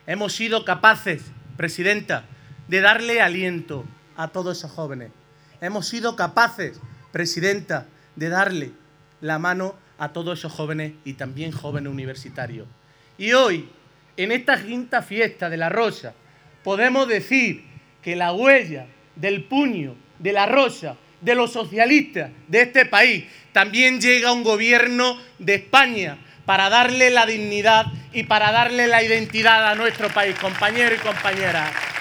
hemos sido capaces, presidenta, de darle aliento a todos esos jóvenes. Hemos sido capaces, presidenta, de darle la mano a todos esos jóvenes y también jóvenes universitarios. Y hoy, en esta quinta fiesta de la Rosa, podemos decir que la huella del puño de la Rosa, de los socialistas de este país, también llega a un gobierno de España para darle la dignidad y para darle la identidad a nuestro país, compañeros y compañeras.